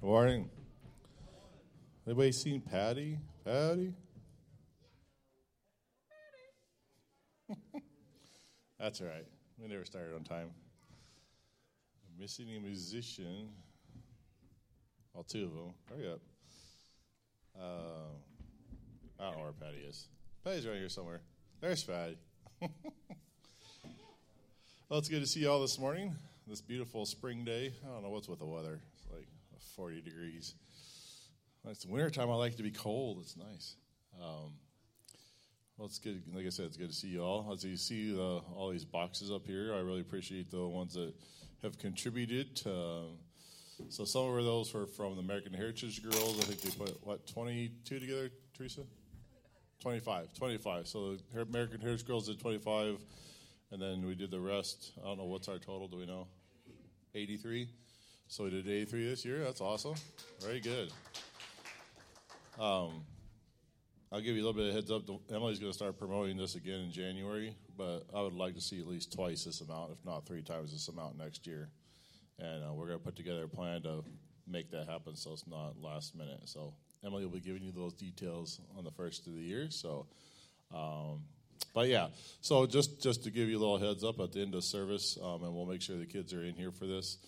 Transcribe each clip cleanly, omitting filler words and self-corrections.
Morning. Anybody seen Patty? Patty? That's all right. We never started on time. Missing a musician. All two of them. Hurry up. I don't know where Patty is. Patty's right here somewhere. There's Patty. Well, it's good to see you all this morning. This beautiful spring day. I don't know what's with the weather. It's like 40 degrees. When it's wintertime, I like it to be cold. It's nice. Well, it's good. Like I said, it's good to see you all. As you see all these boxes up here, I really appreciate the ones that have contributed. So some of those were from the American Heritage Girls. I think they put, 22 together, Teresa? 25. So the American Heritage Girls did 25, and then we did the rest. I don't know, what's our total? Do we know? 83? So we did 83 this year. That's awesome. Very good. I'll give you a little bit of heads up. Emily's going to start promoting this again in January, but I would like to see at least twice this amount, if not 3 times this amount next year. And we're going to put together a plan to make that happen so it's not last minute. So Emily will be giving you those details on the first of the year. So, but yeah, so just to give you a little heads up at the end of service, and we'll make sure the kids are in here for this.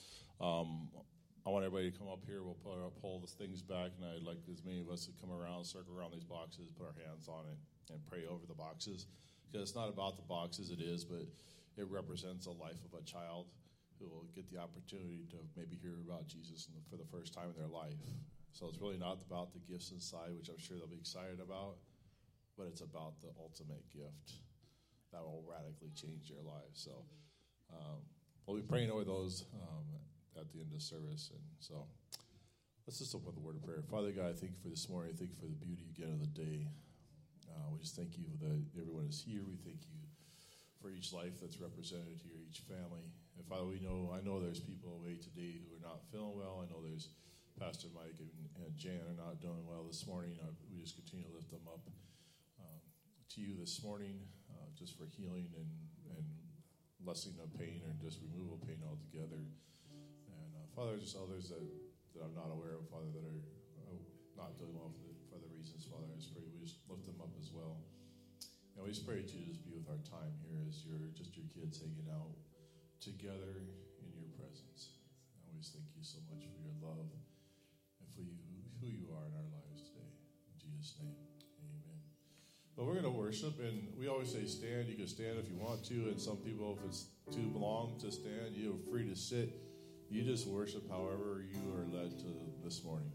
I want everybody to come up here. We'll pull the things back, and I'd like as many of us to come around, circle around these boxes, put our hands on it, and pray over the boxes. Because it's not about the boxes, it is, but it represents a life of a child who will get the opportunity to maybe hear about Jesus for the first time in their life. So it's really not about the gifts inside, which I'm sure they'll be excited about, but it's about the ultimate gift that will radically change their lives. So we'll be praying over those at the end of the service. And so let's just open with a word of prayer. Father God, I thank you for this morning. I thank you for the beauty again of the day. We just thank you that everyone is here. We thank you for each life that's represented here, each family. And Father, I know there's people away today who are not feeling well. I know there's Pastor Mike and Jan are not doing well this morning. We just continue to lift them up to you this morning, just for healing and lessening of pain or just removal of pain altogether. And Father, just others that I'm not aware of, Father, that are not doing well for other reasons, Father, I just pray we just lift them up as well. And we just pray that you just be with our time here as your kids hanging out together in your presence. And we just thank you so much for your love and for who you are in our lives today. In Jesus' name, amen. But we're going to worship, and we always say stand. You can stand if you want to, and some people, if it's too long to stand, you're free to sit. You just worship however you are led to this morning.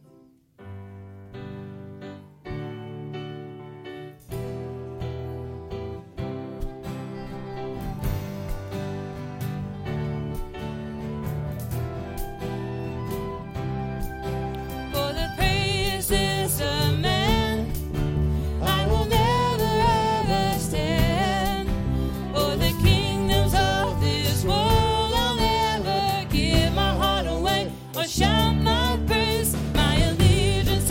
Shout my praise, my allegiance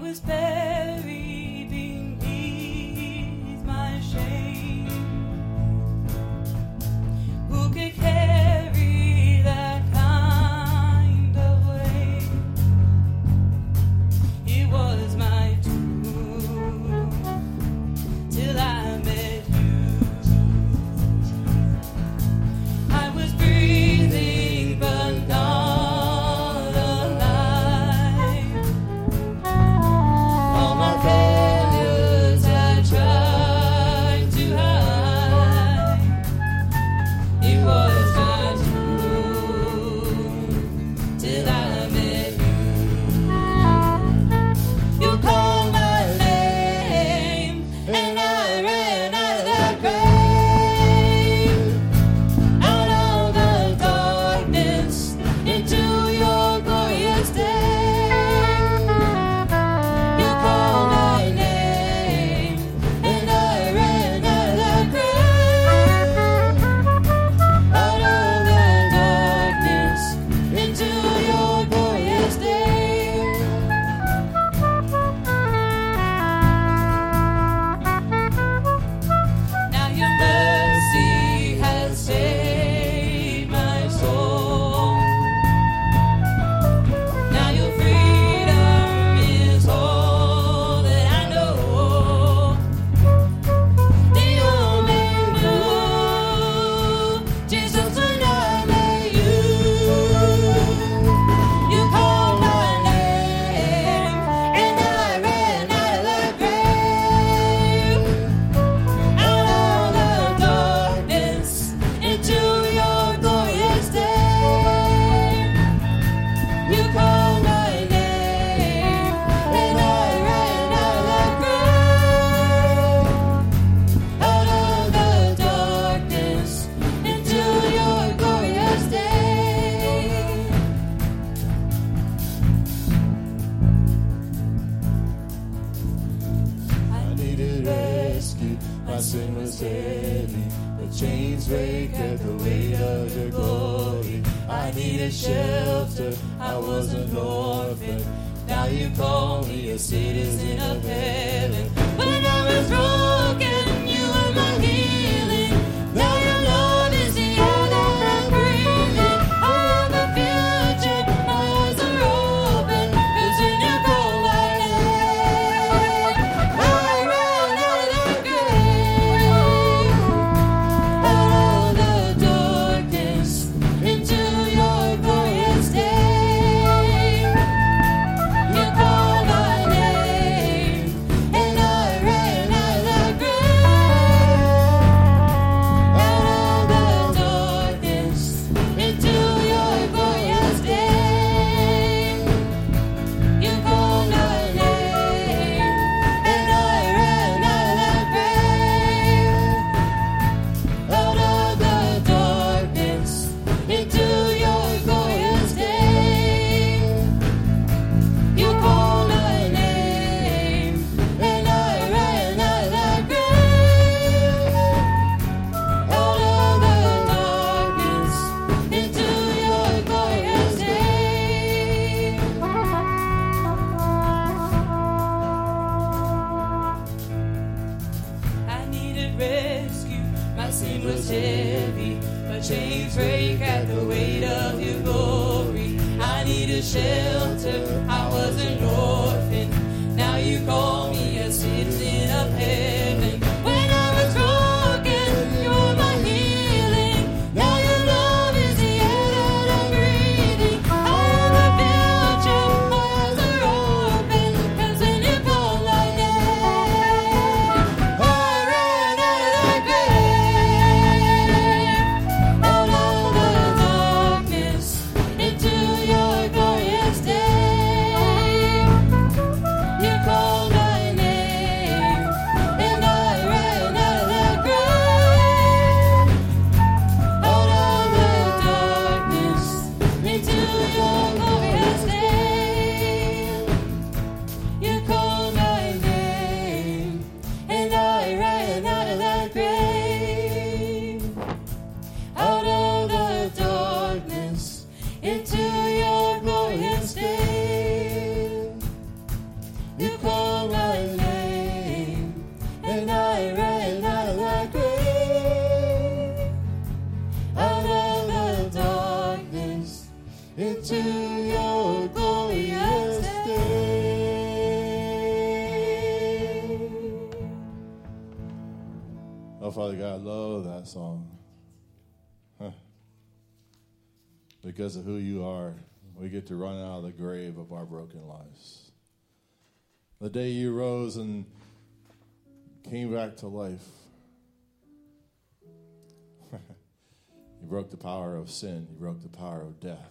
was buried beneath my shame. Who could carry that kind of weight? It was my doom till I met you. I was breathing but not alive. All my failures I tried to hide. It was my doom till I met you. You called my name and I ran out of that grave, out of the darkness into your glorious day. You called my name and I ran out of that grave, out of the darkness into your glorious day. Now your mercy has saved my soul. Now your freedom is all that I know. They all made new, Jesus, when I met you. You called my name and I ran out of that grave, out of the darkness into your glorious day. You called my name and I ran out of that grave, out of the darkness into your glorious day. I needed rescue, my sin was heavy, the chains break at the weight of your glory. I needed shelter, I was an orphan, now you call me a citizen of heaven. When I was broken, you were my healing, now your love is the air that I'm breathing. I have a future, my eyes are open, 'cause when you call my name, I ran out of that grave, out of the darkness into your glorious day. You called my name and I ran out of that grave, out of the darkness into your glorious day. You called my name and I ran out of that grave, out of the darkness into your glorious day. You called my name and I ran out of that grave, out of the darkness into your glorious day. I needed rescue, my sin was heavy, my chains break at the weight of your glory. I needed shelter, I was an orphan, now you call me a citizen of heaven. When I was broken, you were my healing, now your love is the air that I'm breathing. I have a future, my eyes are open, 'cause when you call my name, I ran out of that grave, out of the darkness into your glorious day. You called my name and I ran out of that grave, out of the darkness into your glorious day. You called my name and I ran out of that grave, out of the darkness into your glorious day. You into your glorious day. Oh, Father God, I love that song. Because of who you are, we get to run out of the grave of our broken lives. The day you rose and came back to life, you broke the power of sin. You broke the power of death.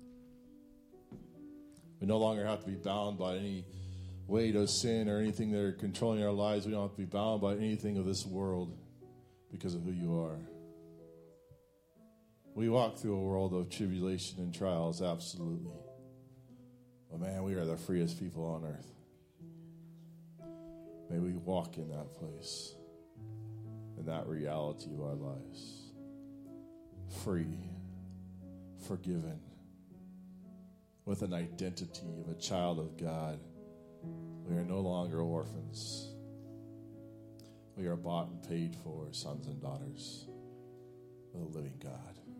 We no longer have to be bound by any weight of sin or anything that are controlling our lives. We don't have to be bound by anything of this world because of who you are. We walk through a world of tribulation and trials, absolutely. But man, we are the freest people on earth. May we walk in that place, in that reality of our lives. Free, forgiven, with an identity of a child of God. We are no longer orphans. We are bought and paid for sons and daughters of the living God.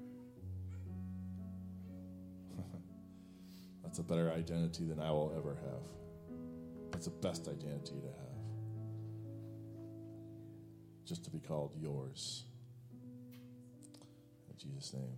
That's a better identity than I will ever have. That's the best identity to have. Just to be called yours. In Jesus' name,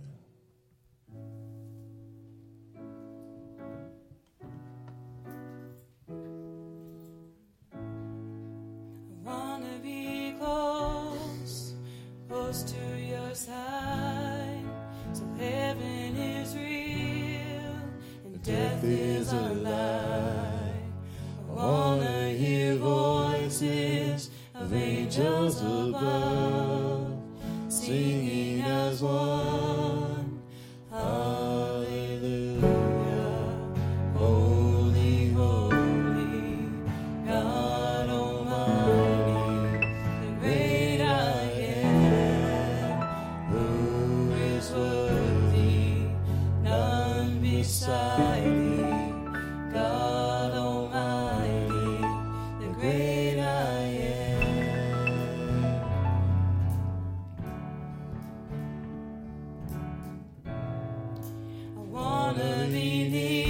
amen. I wanna be close, close to your side, so heaven is real and death is a lie. I wanna hear voices of angels above, singing as one. Hallelujah. Holy, holy, God Almighty, the great I am, who is worthy, none beside thee, God Almighty, the great I wanna be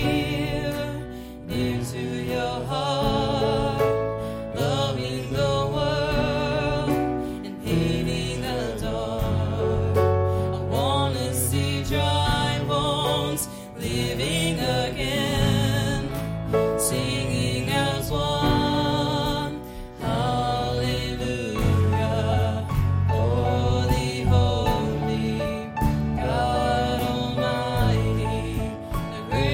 near to your heart, loving the world and hating the dark. I wanna see dry bones living again, singing as one. Hallelujah. Holy, holy, God Almighty, the great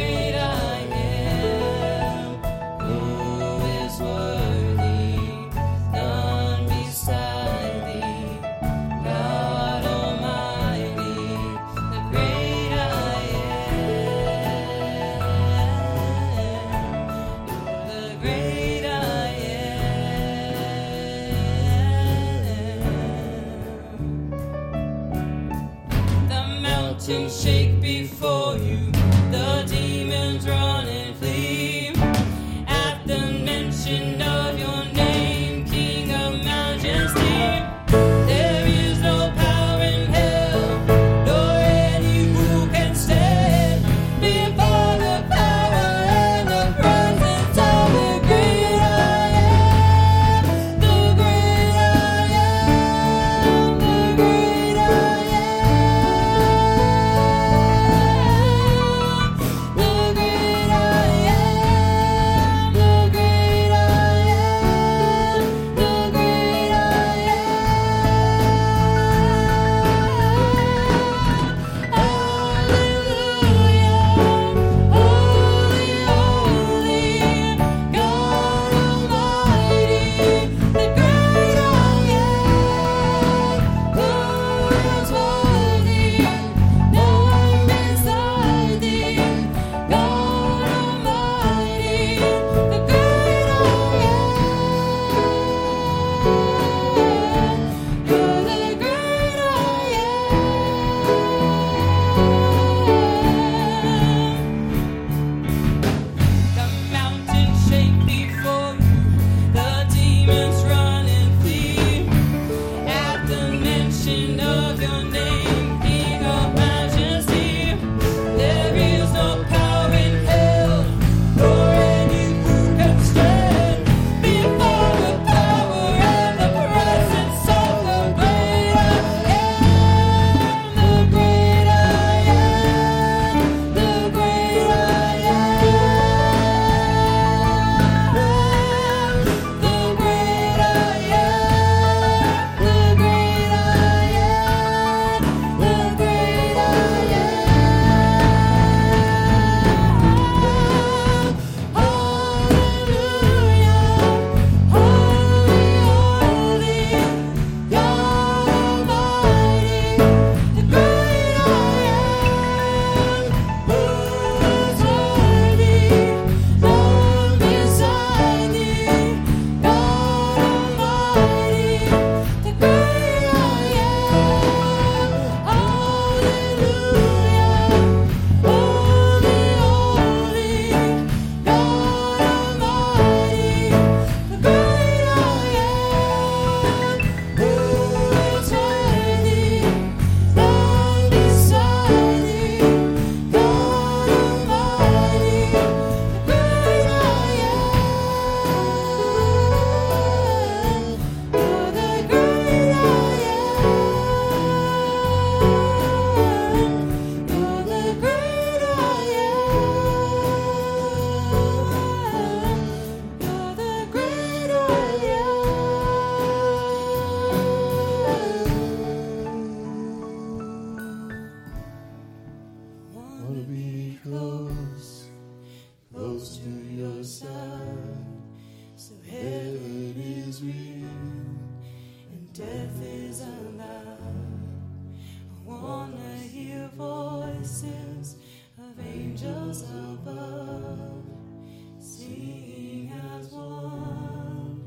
stars above, singing as one.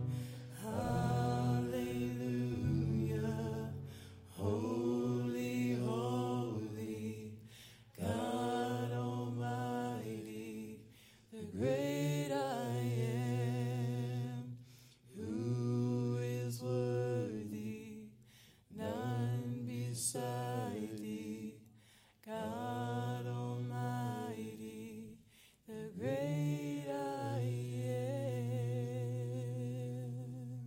Hallelujah. Holy, holy, God Almighty, the great I am. Who is worthy? None beside thee. God Almighty, the great I am.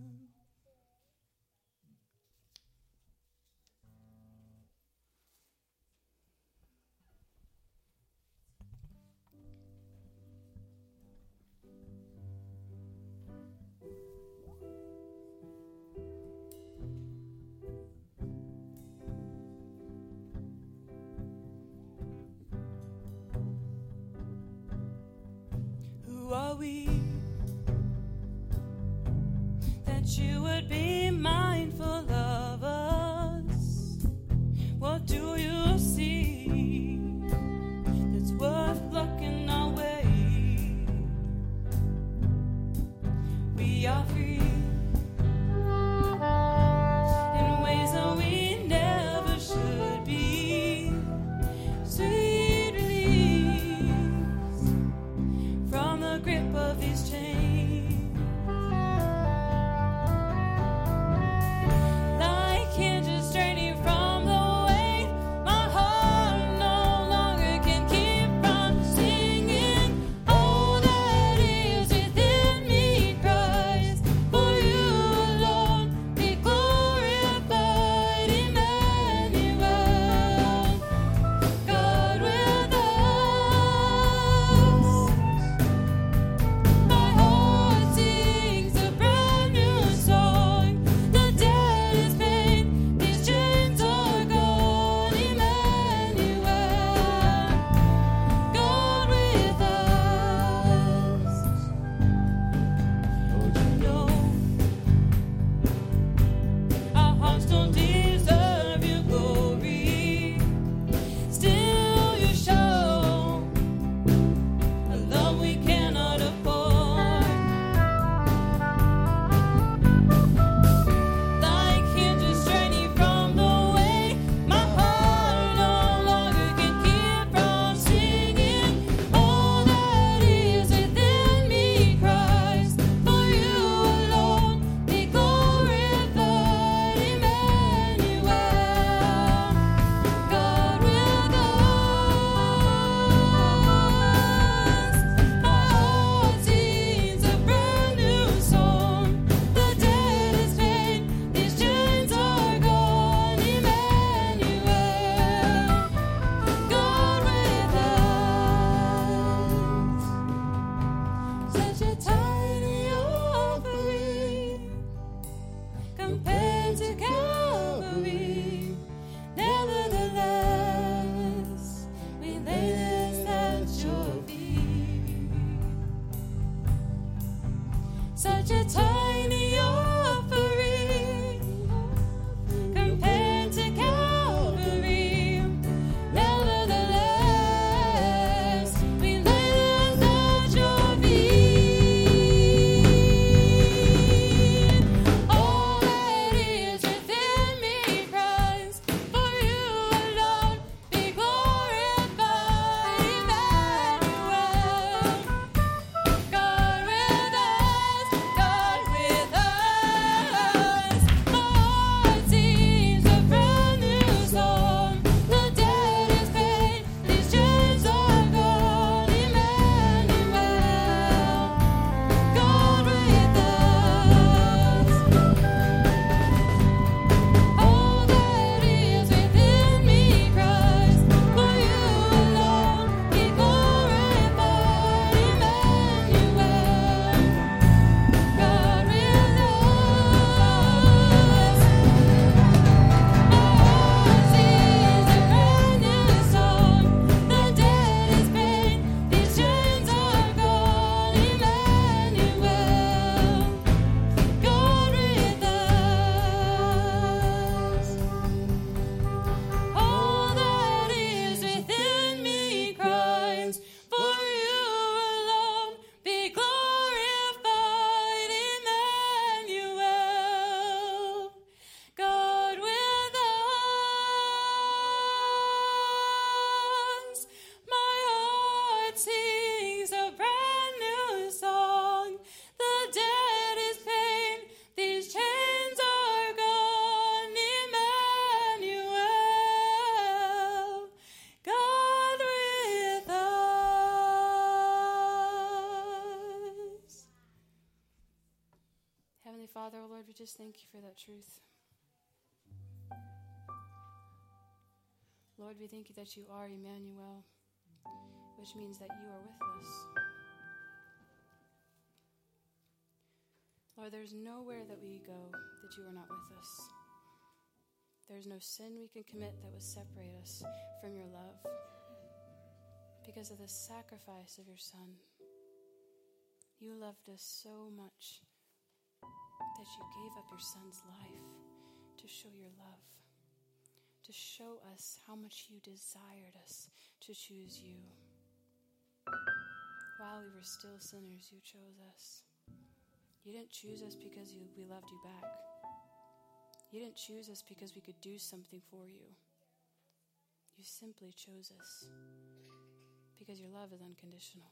Who are we that you would be mindful of us? What do you see that's worth looking our way? We are free in ways that we never should be. Sweet release from the grip of these chains. Like hinges straining from the weight, my heart no longer can keep from singing. All that is within me cries, for you alone be glorified, Emmanuel, God with us. My heart sings a brand new song. The dead is paid, these chains are gone. Emmanuel, God with us. Oh, you know our hearts don't deserve your glory. Still you show a love we cannot afford. Like hinges straining from the weight, my heart no longer can keep from singing. All that is within me cries, for you alone be glorified, Emmanuel, God with us. My heart sings a brand new song. The dead is paid, these chains are gone. Emmanuel, God with us. Such a tiny offering compared to Calvary. Nevertheless, we lay this at your feet. Such a tiny offering compared to Calvary. Nevertheless, we lay this at your feet. All that is within me cries, for you alone be glorified, Emmanuel, God with us, God Father, oh Lord, we just thank you for that truth. Lord, we thank you that you are Emmanuel, which means that you are with us. Lord, there's nowhere that we go that you are not with us. There's no sin we can commit that would separate us from your love because of the sacrifice of your Son. You loved us so much that you gave up your Son's life to show your love, to show us how much you desired us to choose you. While we were still sinners, you chose us. You didn't choose us because we loved you back. You didn't choose us because we could do something for you. You simply chose us because your love is unconditional.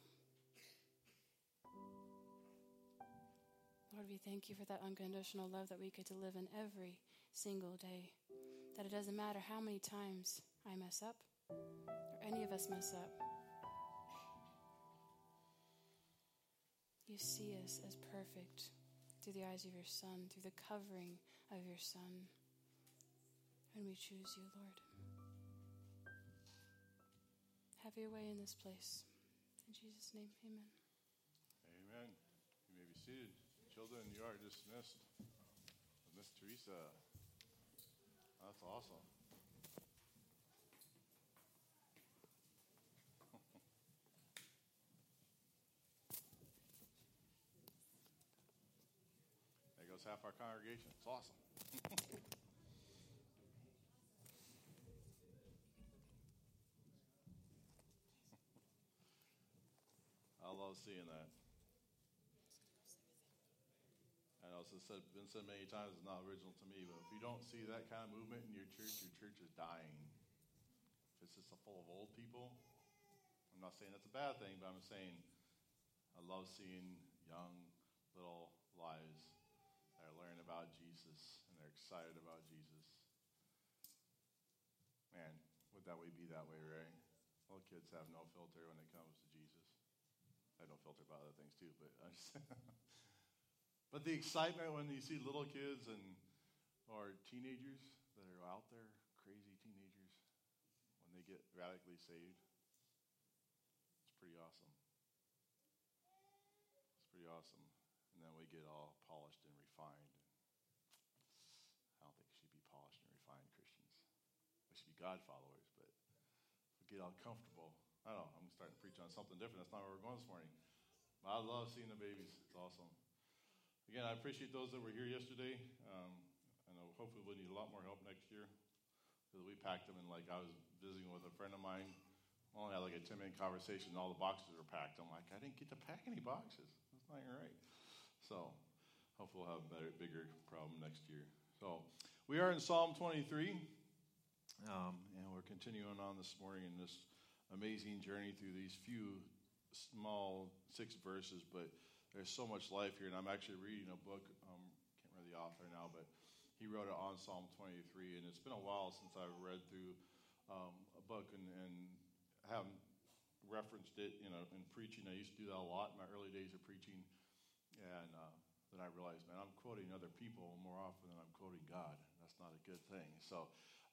Lord, we thank you for that unconditional love that we get to live in every single day. That it doesn't matter how many times I mess up or any of us mess up. You see us as perfect through the eyes of your Son, through the covering of your Son. And we choose you, Lord. Have your way in this place. In Jesus' name, amen. Amen. You may be seated. Children, you are dismissed. Miss Teresa. That's awesome. There goes half our congregation. It's awesome. I love seeing that. I know it's been said many times, it's not original to me, but if you don't see that kind of movement in your church is dying. If it's just full of old people, I'm not saying that's a bad thing, but I'm saying I love seeing young little lives that are learning about Jesus and they're excited about Jesus. Man, would that we be that way, right? Little kids have no filter when it comes to Jesus. I have no filter about other things too, but I just but the excitement when you see little kids or teenagers that are out there, crazy teenagers, when they get radically saved, it's pretty awesome. It's pretty awesome. And then we get all polished and refined. I don't think we should be polished and refined Christians. We should be God followers, but we get all comfortable. I don't know, I'm starting to preach on something different. That's not where we're going this morning. But I love seeing the babies. It's awesome. Again, I appreciate those that were here yesterday. I know hopefully we'll need a lot more help next year. Because we packed them, and I was visiting with a friend of mine. We only had a 10-minute conversation, and all the boxes were packed. I'm like, I didn't get to pack any boxes. That's not even right. So hopefully we'll have a bigger problem next year. So we are in Psalm 23, and we're continuing on this morning in this amazing journey through these few small 6 verses, but there's so much life here, and I'm actually reading a book. Can't remember the author now, but he wrote it on Psalm 23, and it's been a while since I've read through a book and haven't referenced it, in preaching. I used to do that a lot in my early days of preaching, and then I realized, man, I'm quoting other people more often than I'm quoting God. That's not a good thing. So,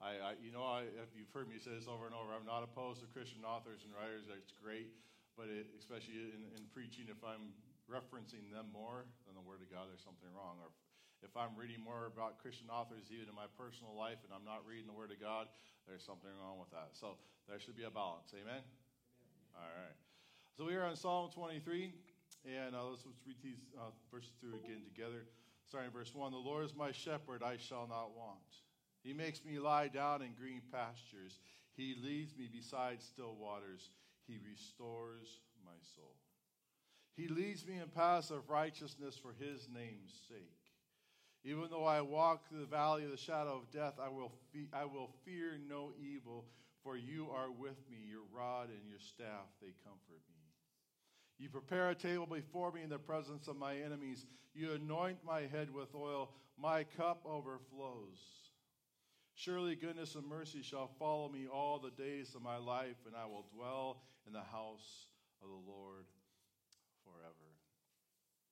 if you've heard me say this over and over, I'm not opposed to Christian authors and writers. It's great, but especially in preaching, if I'm referencing them more than the Word of God, there's something wrong. Or if I'm reading more about Christian authors even in my personal life and I'm not reading the Word of God, there's something wrong with that. So there should be a balance. Amen? Amen. All right. So we are on Psalm 23, and let's read these verses through again together. Starting in verse 1, the Lord is my shepherd, I shall not want. He makes me lie down in green pastures. He leads me beside still waters. He restores my soul. He leads me in paths of righteousness for his name's sake. Even though I walk through the valley of the shadow of death, I will fear no evil, for you are with me. Your rod and your staff, they comfort me. You prepare a table before me in the presence of my enemies. You anoint my head with oil. My cup overflows. Surely goodness and mercy shall follow me all the days of my life, and I will dwell in the house of the Lord forever.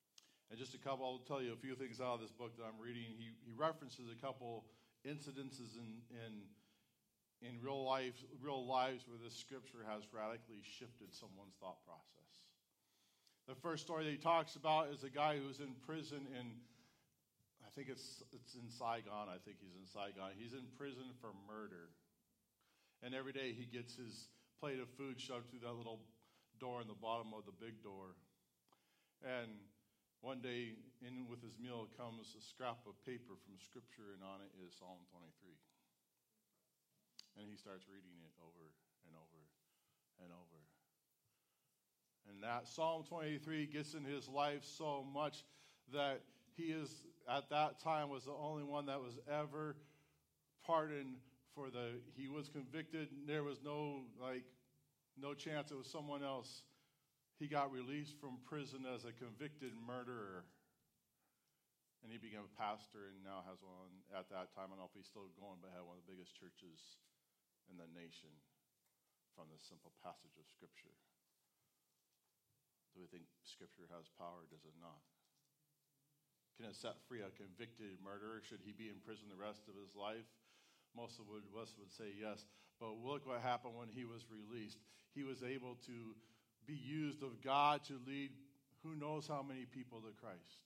And just a couple, I'll tell you a few things out of this book that I'm reading. He references a couple incidences in real lives where this scripture has radically shifted someone's thought process. The first story that he talks about is a guy who's in prison in, I think it's in Saigon. I think he's in Saigon. He's in prison for murder. And every day he gets his plate of food shoved through that little door in the bottom of the big door. And one day, in with his meal comes a scrap of paper from Scripture, and on it is Psalm 23. And he starts reading it over and over and over. And that Psalm 23 gets in his life so much that he is, at that time, was the only one that was ever pardoned he was convicted. There was no chance it was someone else. He got released from prison as a convicted murderer. And he became a pastor and now has one, at that time, I don't know if he's still going, but had one of the biggest churches in the nation from this simple passage of Scripture. Do we think Scripture has power? Does it not? Can it set free a convicted murderer? Should he be in prison the rest of his life? Most of us would say yes. But look what happened when he was released. He was able to be used of God to lead who knows how many people to Christ.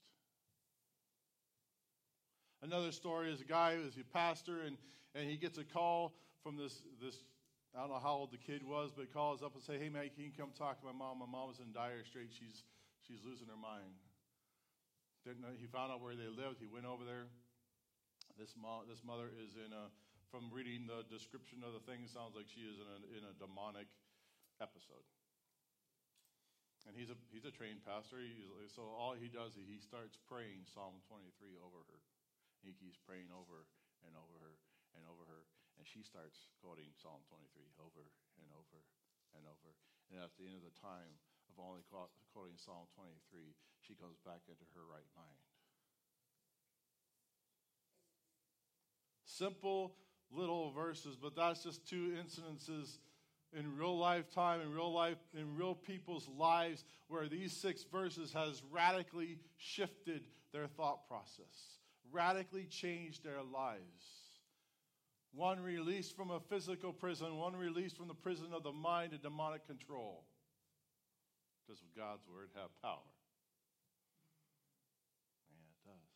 Another story is a guy who's a pastor, and he gets a call from this I don't know how old the kid was, but he calls up and say, "Hey man, can you come talk to my mom? My mom's in dire straits. She's losing her mind." He found out where they lived. He went over there. This mother is from reading the description of the thing, it sounds like she is in a demonic episode. And he's a trained pastor. So all he does is he starts praying Psalm 23 over her. He keeps praying over and over her and over her. And she starts quoting Psalm 23 over and over and over. And at the end of the time of only quoting Psalm 23, she comes back into her right mind. Simple little verses, but that's just two incidences in real lifetime, in real people's lives, where these 6 verses has radically shifted their thought process, radically changed their lives. One released from a physical prison, one released from the prison of the mind and demonic control. Does God's word have power? Yeah, it does.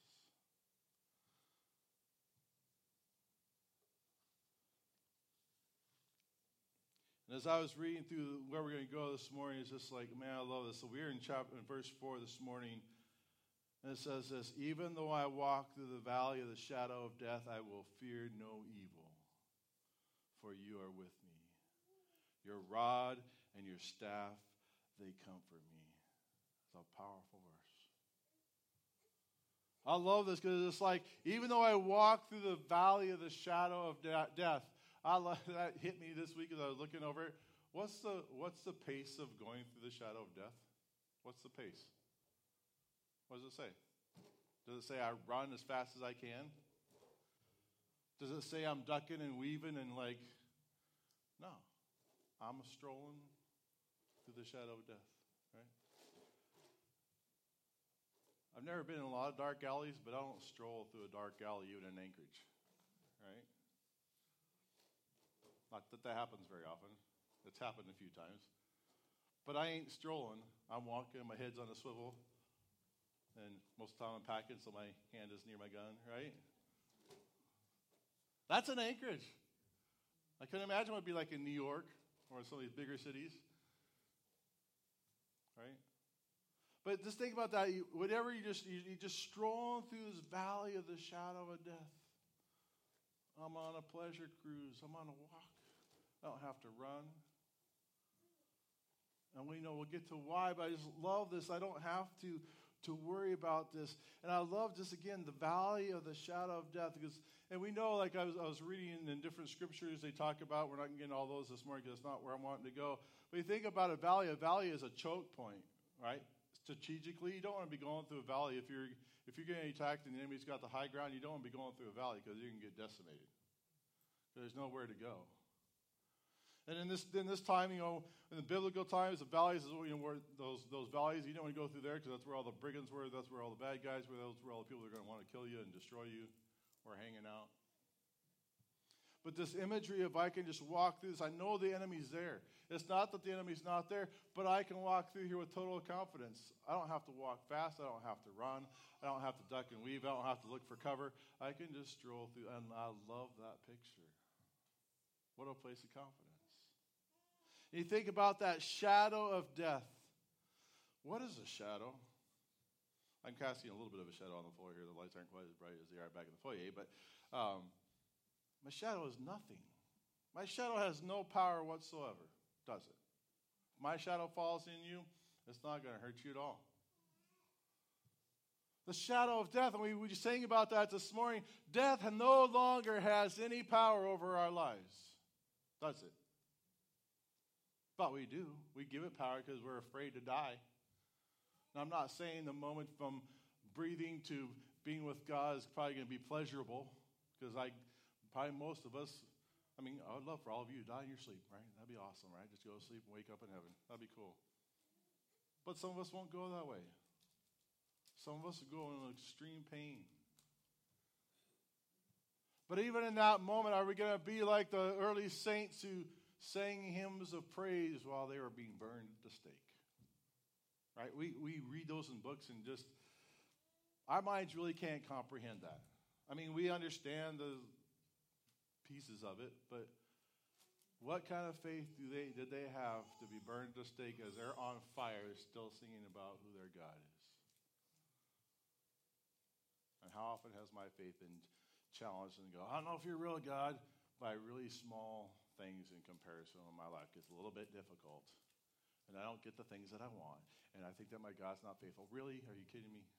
And as I was reading through where we're going to go this morning, it's just like, man, I love this. So we're in verse 4 this morning, and it says this: "Even though I walk through the valley of the shadow of death, I will fear no evil, for you are with me. Your rod and your staff, they comfort me." It's a powerful verse. I love this because it's like, even though I walk through the valley of the shadow of death, that hit me this week as I was looking over it. What's the pace of going through the shadow of death? What's the pace? What does it say? Does it say I run as fast as I can? Does it say I'm ducking and weaving and no. I'm strolling through the shadow of death, right? I've never been in a lot of dark alleys, but I don't stroll through a dark alley even in Anchorage, right? Not that happens very often. It's happened a few times. But I ain't strolling. I'm walking, my head's on a swivel, and most of the time I'm packing, so my hand is near my gun, right? That's in Anchorage. I couldn't imagine what it'd be like in New York or some of these bigger cities, right? But just think about that. Whatever you just strolling through this valley of the shadow of death. I'm on a pleasure cruise. I'm on a walk. I don't have to run. And we'll get to why, but I just love this. I don't have to worry about this. And I love just, again, the valley of the shadow of death. And we know, like I was reading in different scriptures, they talk about, we're not getting all those this morning because it's not where I'm wanting to go. But you think about a valley is a choke point, right? Strategically, you don't want to be going through a valley. If you're getting attacked and the enemy's got the high ground, you don't want to be going through a valley because you can get decimated. There's nowhere to go. And in this time, in the biblical times, the valleys is where those valleys, you don't want to go through there because that's where all the brigands were, that's where all the bad guys were, that's where all the people that are going to want to kill you and destroy you were hanging out. But this imagery of I can just walk through this, I know the enemy's there. It's not that the enemy's not there, but I can walk through here with total confidence. I don't have to walk fast. I don't have to run. I don't have to duck and weave. I don't have to look for cover. I can just stroll through, and I love that picture. What a place of confidence. And you think about that shadow of death. What is a shadow? I'm casting a little bit of a shadow on the floor here. The lights aren't quite as bright as they are back in the foyer, but my shadow is nothing. My shadow has no power whatsoever, does it? If my shadow falls in you, it's not going to hurt you at all. The shadow of death, and we were just saying about that this morning, death no longer has any power over our lives, does it? But we do. We give it power because we're afraid to die. Now, I'm not saying the moment from breathing to being with God is probably going to be pleasurable, because probably most of us, I would love for all of you to die in your sleep, right? That'd be awesome, right? Just go to sleep and wake up in heaven. That'd be cool. But some of us won't go that way. Some of us will go in extreme pain. But even in that moment, are we going to be like the early saints who sang hymns of praise while they were being burned at the stake? Right? We read those in books and just, our minds really can't comprehend that. We understand the pieces of it, but what kind of faith did they have to be burned at the stake as they're on fire still singing about who their God is? And how often has my faith been challenged and go, I don't know if you're real God, by really small things in comparison in my life. It's a little bit difficult. And I don't get the things that I want. And I think that my God's not faithful. Really? Are you kidding me?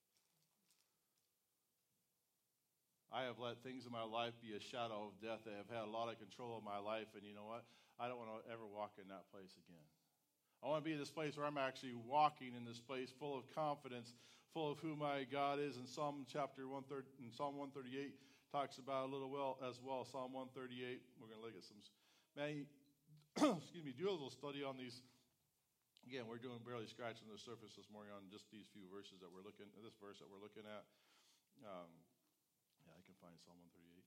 I have let things in my life be a shadow of death that have had a lot of control of my life. And you know what? I don't want to ever walk in that place again. I want to be in this place where I'm actually walking in this place full of confidence, full of who my God is. And Psalm 138 talks about a little as well. Psalm 138, we're going to look at some, do a little study on these. Again, we're doing barely scratching the surface this morning on just these few verses that we're looking at, this verse that we're looking at. I can find Psalm 138.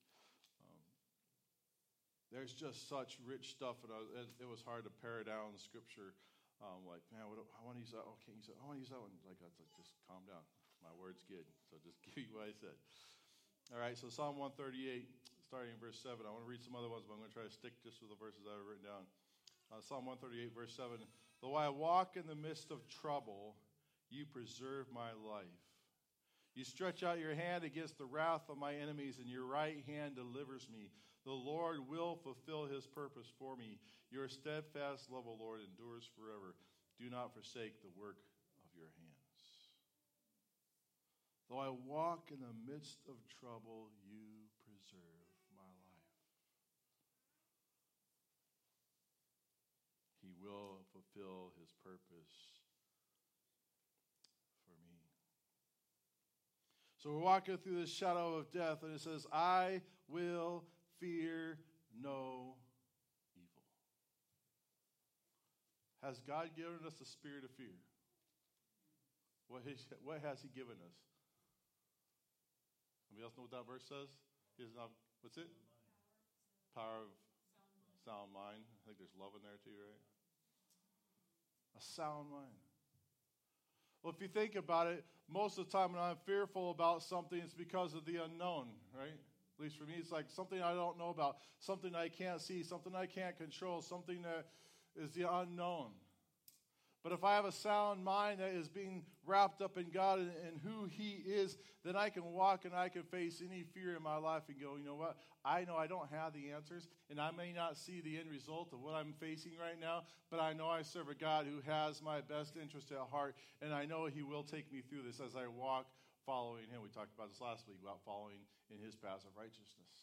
There's just such rich stuff, and it was hard to pare down the scripture. I want to use that. Oh, can't use that. I want to use that one. Just calm down. My word's good, so just give you what I said. All right, so Psalm 138, starting in verse 7. I want to read some other ones, but I'm going to try to stick just with the verses I've written down. Psalm 138, verse 7. Though I walk in the midst of trouble, you preserve my life. You stretch out your hand against the wrath of my enemies, and your right hand delivers me. The Lord will fulfill his purpose for me. Your steadfast love, O Lord, endures forever. Do not forsake the work of your hands. Though I walk in the midst of trouble, you preserve my life. He will fulfill his purpose for me. So we're walking through the shadow of death, and it says, I will fear no evil. Has God given us a spirit of fear? What has he given us? Anybody else know what that verse says? What's it? Power of sound mind. I think there's love in there too, right? A sound mind. Well, if you think about it, most of the time when I'm fearful about something, it's because of the unknown, right? At least for me, it's like something I don't know about, something I can't see, something I can't control, something that is the unknown. But if I have a sound mind that is being wrapped up in God and who he is, then I can walk and I can face any fear in my life and go, you know what? I know I don't have the answers, and I may not see the end result of what I'm facing right now, but I know I serve a God who has my best interest at heart, and I know he will take me through this as I walk following him. We talked about this last week, about following in his paths of righteousness.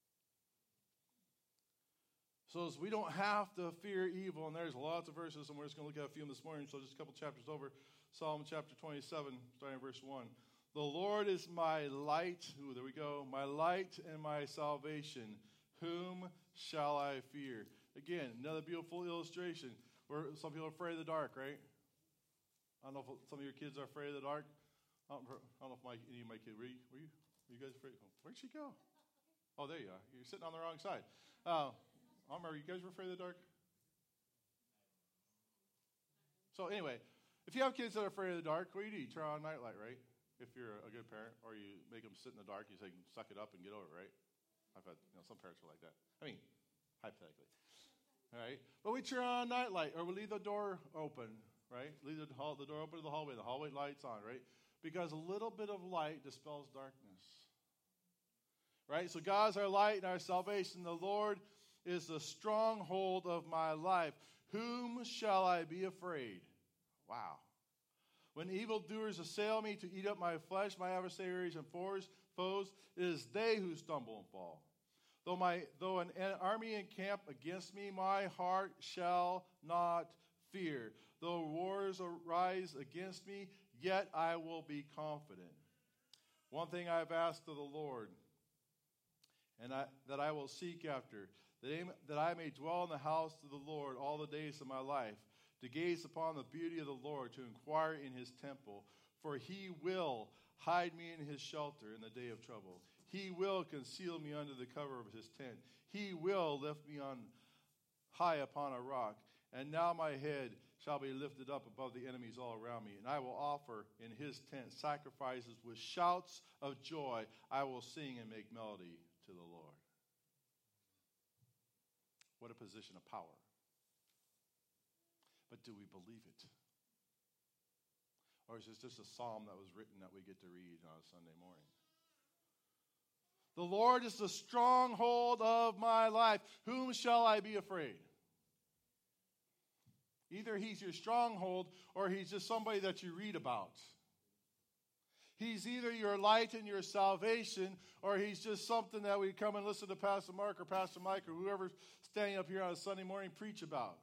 So as we don't have to fear evil, and there's lots of verses, and we're just going to look at a few of them this morning, so just a couple chapters over. Psalm chapter 27, starting in verse 1. The Lord is my light, ooh, there we go, my light and my salvation. Whom shall I fear? Again, another beautiful illustration where some people are afraid of the dark, right? I don't know if some of your kids are afraid of the dark. I don't know if any of my kids, were you guys afraid? Where'd she go? Oh, there you are. You're sitting on the wrong side. I remember, you guys were afraid of the dark? So anyway, if you have kids that are afraid of the dark, what do? You turn on a nightlight, right? If you're a good parent, or you make them sit in the dark, you say, suck it up and get over it, right? I've had, some parents are like that. I mean, hypothetically. All right? But we turn on a nightlight, or we leave the door open, right? Leave the door open to the hallway lights on, right? Because a little bit of light dispels darkness. Right? So God's our light and our salvation. The Lord is the stronghold of my life. Whom shall I be afraid? Wow. When evildoers assail me to eat up my flesh, my adversaries and foes, it is they who stumble and fall. Though an army encamp against me, my heart shall not fear. Though wars arise against me, yet I will be confident. One thing I have asked of the Lord, and that I will seek after, that I may dwell in the house of the Lord all the days of my life, to gaze upon the beauty of the Lord, to inquire in his temple. For he will hide me in his shelter in the day of trouble. He will conceal me under the cover of his tent. He will lift me on high upon a rock. And now my head shall be lifted up above the enemies all around me. And I will offer in his tent sacrifices with shouts of joy. I will sing and make melody to the Lord. What a position of power. But do we believe it? Or is this just a psalm that was written that we get to read on a Sunday morning? The Lord is the stronghold of my life. Whom shall I be afraid? Either he's your stronghold or he's just somebody that you read about. He's either your light and your salvation, or he's just something that we come and listen to Pastor Mark or Pastor Mike or whoever's standing up here on a Sunday morning preach about.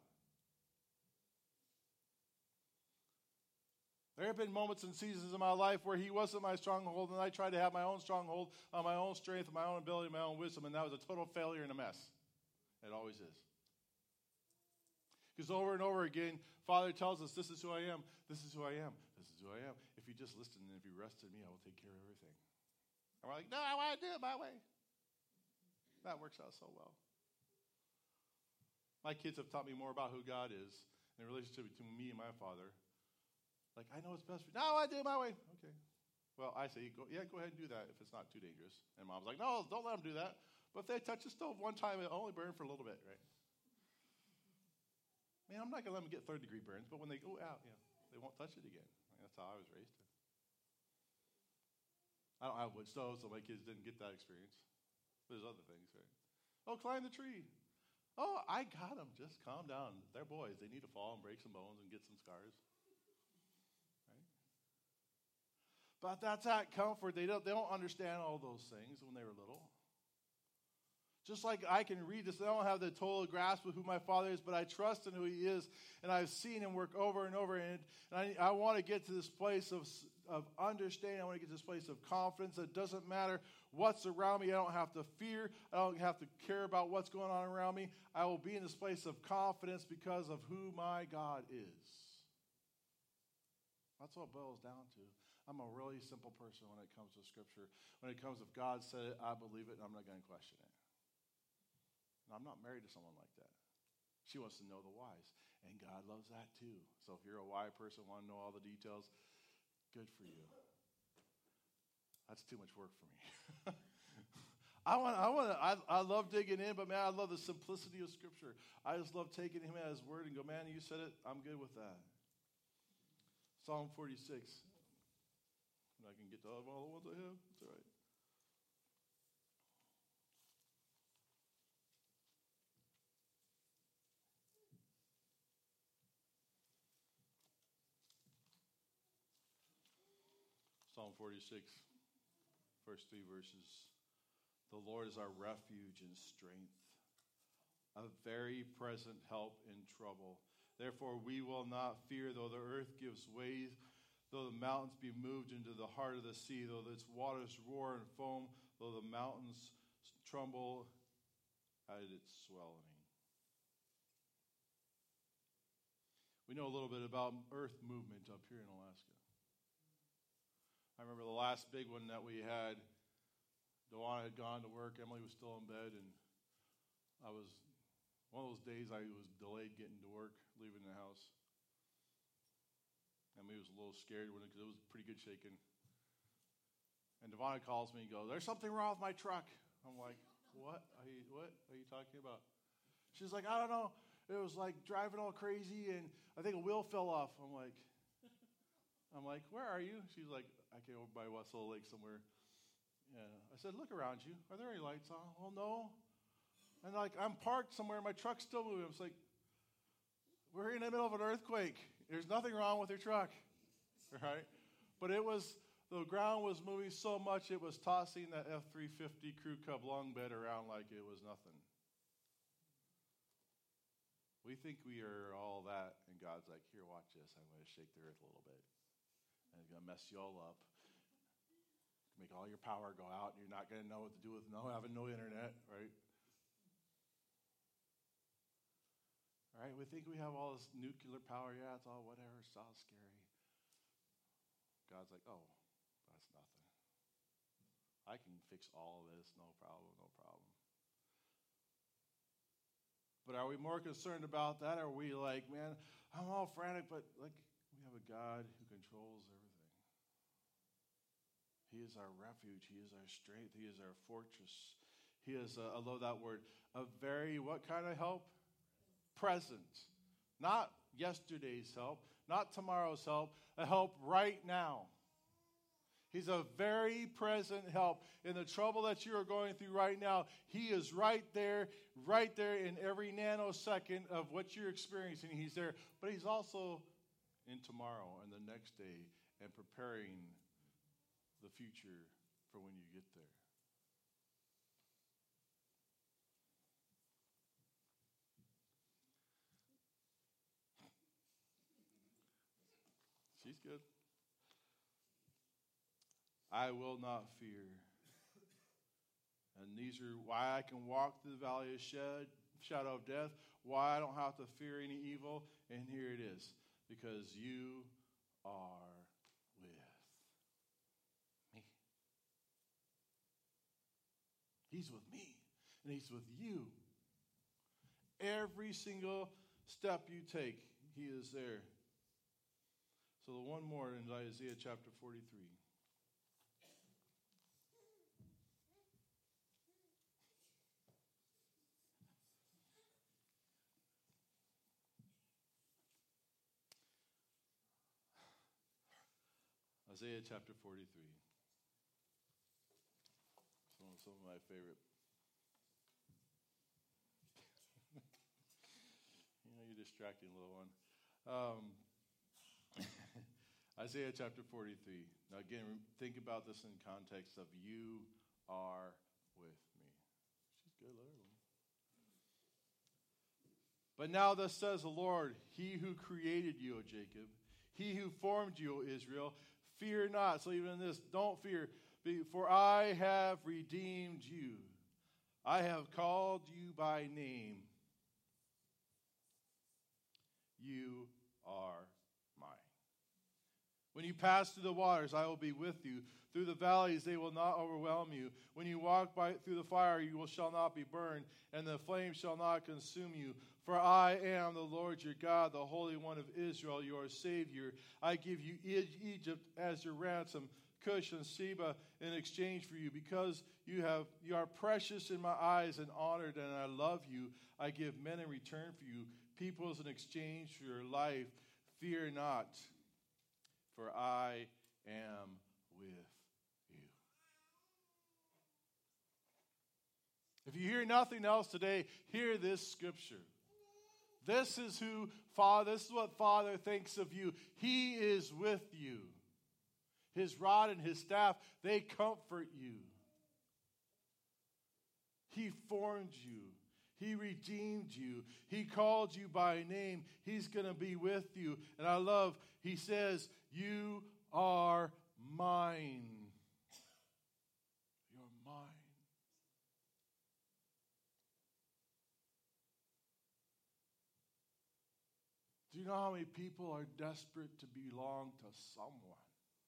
There have been moments and seasons in my life where he wasn't my stronghold, and I tried to have my own stronghold on my own strength, my own ability, my own wisdom, and that was a total failure and a mess. It always is. Because over and over again, Father tells us, this is who I am, this is who I am, this is who I am. If you just listen and if you rest in me, I will take care of everything. And we're like, no, I want to do it my way. That works out so well. My kids have taught me more about who God is and the relationship between me and my Father. Like, I know what's best for you. No, I do it my way. Okay. Well, I say, go ahead and do that if it's not too dangerous. And Mom's like, no, don't let them do that. But if they touch the stove one time, it'll only burn for a little bit, right? Man, I'm not going to let them get third-degree burns, but when they go out, they won't touch it again. That's how I was raised. I don't have wood stoves, so my kids didn't get that experience. There's other things, right? Oh, climb the tree. Oh, I got them. Just calm down. They're boys. They need to fall and break some bones and get some scars. Right? But that's that comfort. They don't understand all those things when they were little. Just like I can read this, I don't have the total grasp of who my Father is, but I trust in who he is, and I've seen him work over and over, and I want to get to this place of understanding. I want to get to this place of confidence. It doesn't matter what's around me. I don't have to fear. I don't have to care about what's going on around me. I will be in this place of confidence because of who my God is. That's what it boils down to. I'm a really simple person when it comes to Scripture. When it comes, if God said it, I believe it, and I'm not going to question it. And I'm not married to someone like that. She wants to know the whys. And God loves that too. So if you're a why person, want to know all the details, good for you. That's too much work for me. I love digging in, but man, I love the simplicity of Scripture. I just love taking him at his word and go, man, you said it, I'm good with that. Psalm 46. And I can get to all the ones I have. It's all right. Psalm 46, first 3 verses. The Lord is our refuge and strength, a very present help in trouble. Therefore we will not fear, though the earth gives way, though the mountains be moved into the heart of the sea, though its waters roar and foam, though the mountains tremble at its swelling. We know a little bit about earth movement up here in Alaska. I remember the last big one that we had, Dewana had gone to work, Emily was still in bed, and one of those days I was delayed getting to work, leaving the house. Emily was a little scared because it was pretty good shaking. And Dewana calls me and goes, "There's something wrong with my truck." I'm like, what are you talking about? She's like, "I don't know. It was like driving all crazy, and I think a wheel fell off." I'm like, "Where are you?" She's like, "I came over by Westlaw Lake somewhere." Yeah. I said, "Look around you. Are there any lights on?" "Well, no." And like, I'm parked somewhere, and my truck's still moving. I was like, "We're in the middle of an earthquake. There's nothing wrong with your truck." Right? But the ground was moving so much, it was tossing that F-350 Crew Cub long bed around like it was nothing. We think we are all that, and God's like, "Here, watch this. I'm going to shake the earth a little bit. And it's going to mess you all up. Make all your power go out, and you're not going to know what to do with having no internet," right? All right, we think we have all this nuclear power. Yeah, it's all whatever. It's all scary. God's like, "Oh, that's nothing. I can fix all of this. No problem, no problem." But are we more concerned about that? Or are we like, "Man, I'm all frantic," but like, we have a God who controls everything. He is our refuge. He is our strength. He is our fortress. He is, I love that word, a very, what kind of help? Present. Not yesterday's help, not tomorrow's help, a help right now. He's a very present help. In the trouble that you are going through right now, He is right there in every nanosecond of what you're experiencing. He's there. But He's also in tomorrow and the next day and preparing the future for when you get there. She's good. I will not fear. And these are why I can walk through the valley of shadow of death, why I don't have to fear any evil. And here it is. Because you are with me. He's with me. And He's with you. Every single step you take, He is there. So the one more in Isaiah chapter 43. Isaiah chapter 43. Some of my favorite. You're distracting, little one. Isaiah chapter 43. Now again, think about this in context of you are with me. She's good, let her alone. But now thus says the Lord, He who created you, O Jacob, He who formed you, O Israel, fear not. So even in this, don't fear. For I have redeemed you. I have called you by name. You are mine. When you pass through the waters, I will be with you. Through the valleys, they will not overwhelm you. When you walk through the fire, you shall not be burned, and the flame shall not consume you. For I am the Lord your God, the Holy One of Israel, your Savior. I give you Egypt as your ransom, Cush and Seba in exchange for you. Because you are precious in my eyes and honored, and I love you, I give men in return for you, peoples in exchange for your life. Fear not, for I am with you. If you hear nothing else today, hear this scripture. This is what Father thinks of you. He is with you. His rod and His staff, they comfort you. He formed you. He redeemed you. He called you by name. He's going to be with you. And I love, He says, you are mine. You're mine. Do you know how many people are desperate to belong to someone?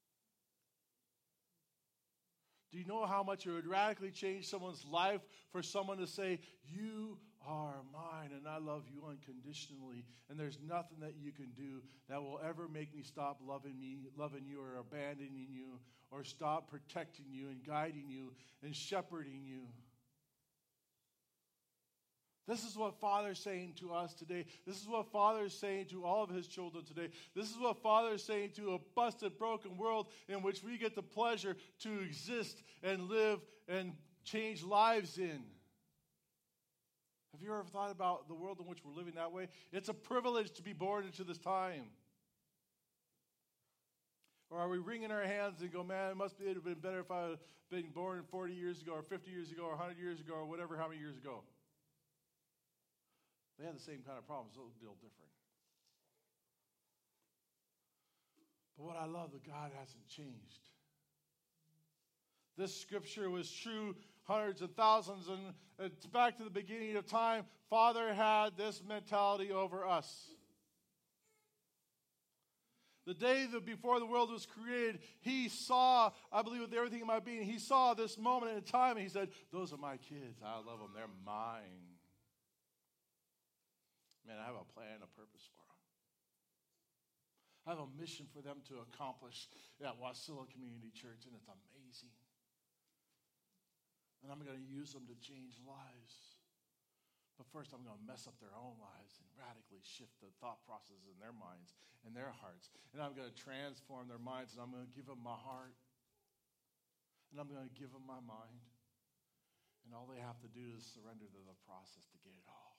Do you know how much it would radically change someone's life for someone to say, you are mine and I love you unconditionally, and there's nothing that you can do that will ever make me stop loving you or abandoning you or stop protecting you and guiding you and shepherding you. This is what Father's saying to us today. This is what Father is saying to all of his children today. This is what Father is saying to a busted, broken world in which we get the pleasure to exist and live and change lives in. Have you ever thought about the world in which we're living that way? It's a privilege to be born into this time. Or are we wringing our hands and go, man, it have been better if I had been born 40 years ago or 50 years ago or 100 years ago or whatever, how many years ago? They had the same kind of problems, a little deal different. But what I love, that God hasn't changed. This scripture was true hundreds and thousands, and it's back to the beginning of time. Father had this mentality over us. The day that before the world was created, he saw, I believe with everything in my being, he saw this moment in time, and he said, those are my kids. I love them. They're mine. Man, I have a plan, a purpose for them. I have a mission for them to accomplish at Wasilla Community Church, and it's amazing. And I'm going to use them to change lives. But first, I'm going to mess up their own lives and radically shift the thought processes in their minds and their hearts. And I'm going to transform their minds, and I'm going to give them my heart. And I'm going to give them my mind. And all they have to do is surrender to the process to get it all.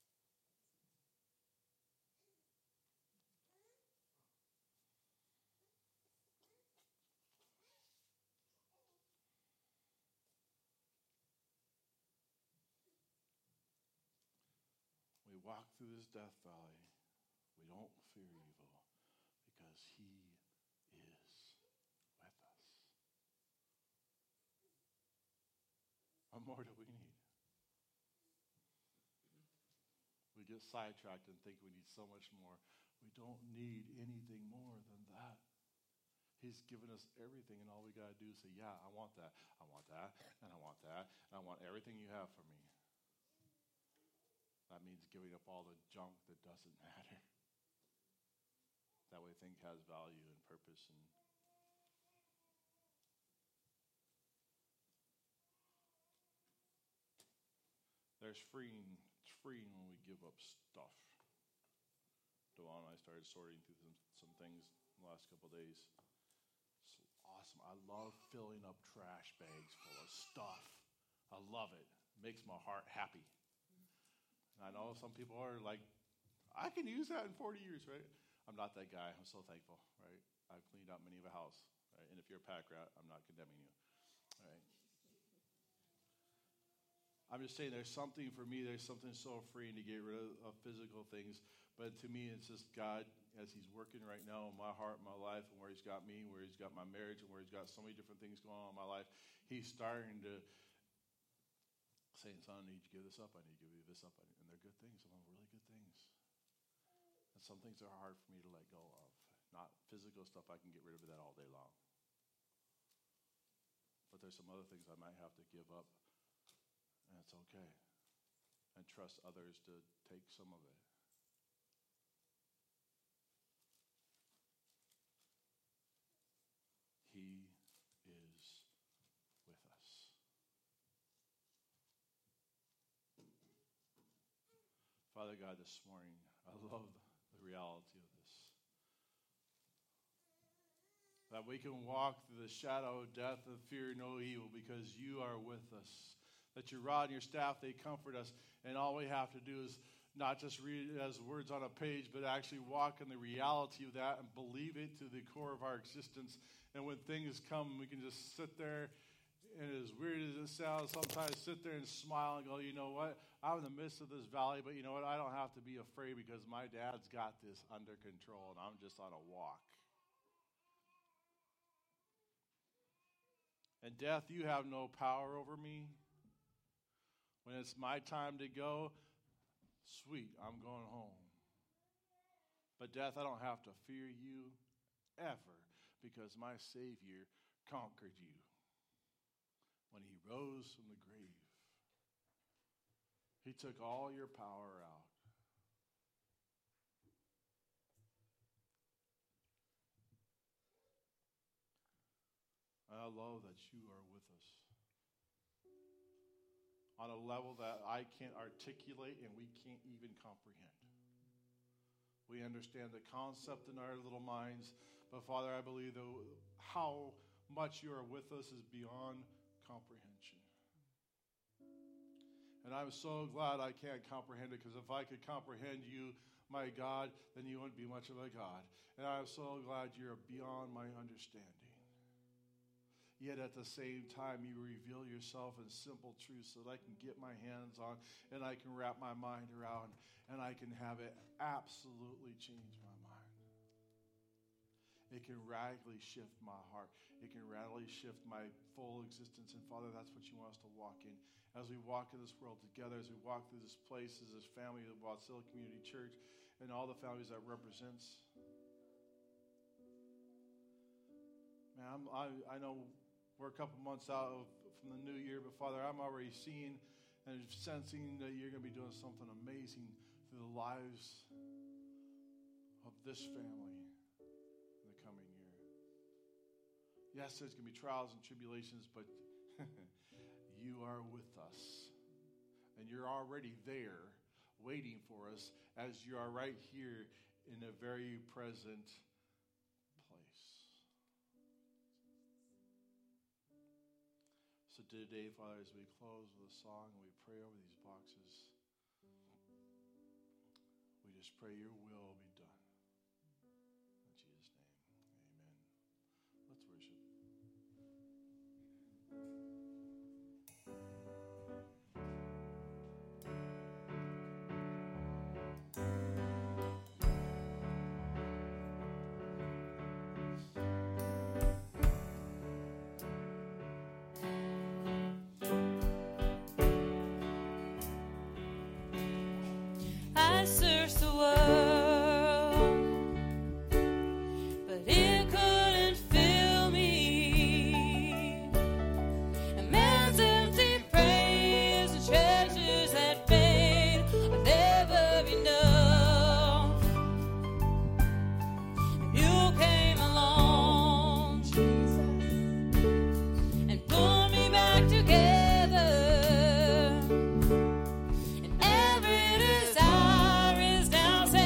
We walk through this death valley. We don't fear evil because he is with us. What more do we need? We get sidetracked and think we need so much more. We don't need anything more than that. He's given us everything, and all we got to do is say, yeah, I want that, and I want that, and I want everything you have for me. That means giving up all the junk that doesn't matter. That way things has value and purpose. And it's freeing when we give up stuff. Dewan and I started sorting through some things in the last couple of days. It's awesome. I love filling up trash bags full of stuff. I love it. It makes my heart happy. I know some people are like, I can use that in 40 years, right? I'm not that guy. I'm so thankful, right? I've cleaned out many of a house, right? And if you're a pack rat, I'm not condemning you, right? I'm just saying there's something for me, there's something so freeing to get rid of physical things. But to me, it's just God, as he's working right now in my heart, my life, and where he's got me, where he's got my marriage, and where he's got so many different things going on in my life. He's starting to saying, son, I need you to give this up. I need you to give this up. And they're good things. Some of them are really good things. And some things are hard for me to let go of. Not physical stuff. I can get rid of that all day long. But there's some other things I might have to give up. And it's okay. And trust others to take some of it. He is with us. Father God, this morning, I love the reality of this. That we can walk through the shadow of death and fear no evil because you are with us. That your rod and your staff, they comfort us. And all we have to do is not just read it as words on a page, but actually walk in the reality of that and believe it to the core of our existence. And when things come, we can just sit there. And as weird as it sounds, sometimes sit there and smile and go, you know what? I'm in the midst of this valley, but you know what? I don't have to be afraid because my dad's got this under control, and I'm just on a walk. And death, you have no power over me. When it's my time to go, sweet, I'm going home. But death, I don't have to fear you ever, because my Savior conquered you when he rose from the grave. He took all your power out. And I love that you are with us on a level that I can't articulate and we can't even comprehend. We understand the concept in our little minds, but Father, I believe that how much you are with us is beyond comprehension. And I'm so glad I can't comprehend it, because if I could comprehend you, my God, then you wouldn't be much of a God. And I'm so glad you're beyond my understanding. Yet at the same time, you reveal yourself in simple truths so that I can get my hands on and I can wrap my mind around and I can have it absolutely change my mind. It can radically shift my heart. It can radically shift my full existence. And Father, that's what you want us to walk in. As we walk in this world together, as we walk through this place, as this family of Wasilla Community Church and all the families that represents. Man, I know we're a couple months out from the new year, but Father, I'm already seeing and sensing that you're going to be doing something amazing through the lives of this family in the coming year. Yes, there's going to be trials and tribulations, but you are with us. And you're already there waiting for us as you are right here in a very present place. So today, Father, as we close with a song and we pray over these boxes, we just pray your will be done. In Jesus' name, amen. Let's worship. I searched the world, but it couldn't fill me. A man's empty praise and treasures that fade are never enough. You came along, Jesus, and pulled me back together. And every desire is now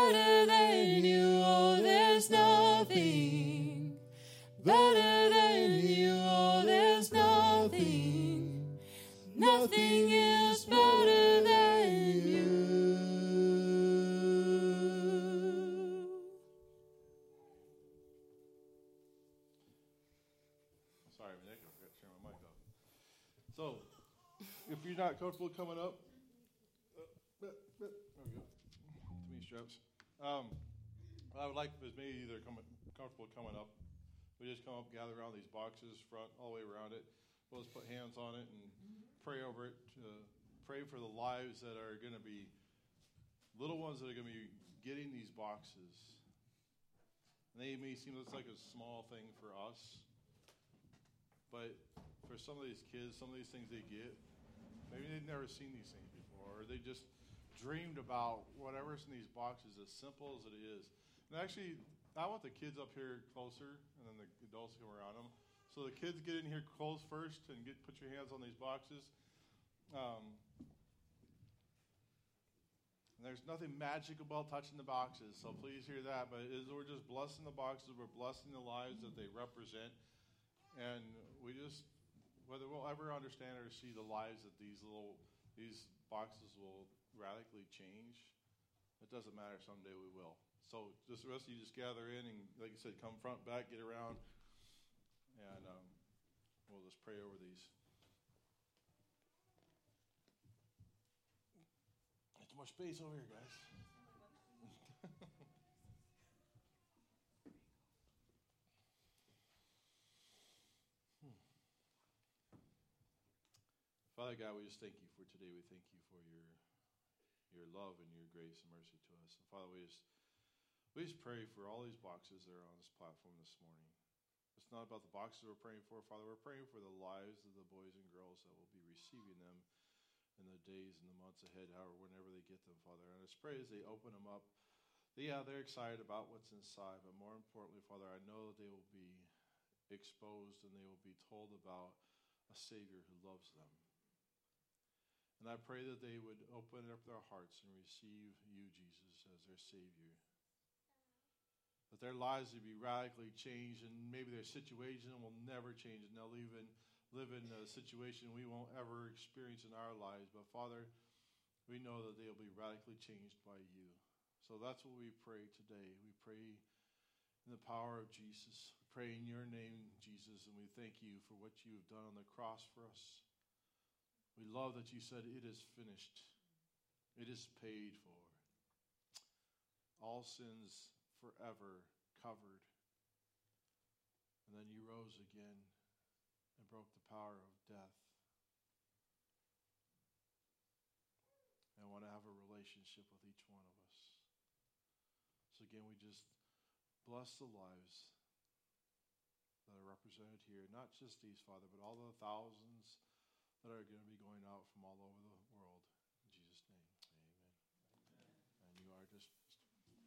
better than you. Oh, there's nothing better than you. Oh, there's nothing. Nothing is better than you. Sorry, Nick, I forgot to turn my mic off. So, if you're not comfortable coming up, there we go. Too many straps. I would like as many either comfortable coming up. We just come up, gather around these boxes, front all the way around it. We'll just put hands on it and pray over it. Pray for the lives that are going to be little ones that are going to be getting these boxes. And they may seem like a small thing for us, but for some of these kids, some of these things they get, maybe they've never seen these things before, or they just dreamed about whatever's in these boxes, as simple as it is. And actually, I want the kids up here closer, and then the adults come around them. So the kids get in here close first and put your hands on these boxes. And there's nothing magic about touching the boxes, so please hear that. But we're just blessing the boxes. We're blessing the lives that they represent. And we just, whether we'll ever understand or see the lives that these boxes will radically change, it doesn't matter. Someday we will. So just the rest of you just gather in and, like you said, come front, back, get around, and we'll just pray over these. There's too much space over here, guys. Father God, we just thank you for today. We thank you for your love and your grace and mercy to us. And Father, we just pray for all these boxes that are on this platform this morning. It's not about the boxes we're praying for, Father. We're praying for the lives of the boys and girls that will be receiving them in the days and the months ahead, however, whenever they get them, Father. And I just pray as they open them up, they're excited about what's inside, but more importantly, Father, I know that they will be exposed and they will be told about a Savior who loves them. And I pray that they would open up their hearts and receive you, Jesus, as their Savior. That their lives would be radically changed, and maybe their situation will never change, and they'll even live in a situation we won't ever experience in our lives. But Father, we know that they'll be radically changed by you. So that's what we pray today. We pray in the power of Jesus. We pray in your name, Jesus, and we thank you for what you have done on the cross for us. We love that you said it is finished. It is paid for. All sins forever covered. And then you rose again and broke the power of death. And want to have a relationship with each one of us. So again, we just bless the lives that are represented here. Not just these, Father, but all the thousands that are going to be going out from all over the